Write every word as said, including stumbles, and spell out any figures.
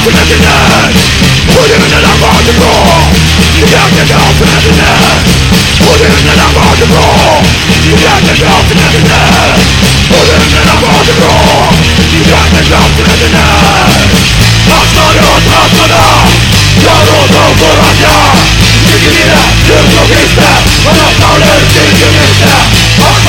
from emptiness. Putting in the on the floor. You can't get out from emptiness. Putting in the on the floor. You can't get out from emptiness. Putting in the on the floor. You can't get out from emptiness. Astronaut, astronaut. Narodną porażnia. Nigdy nie, tylko miejsce. Ona w pełnym życiu miejsce.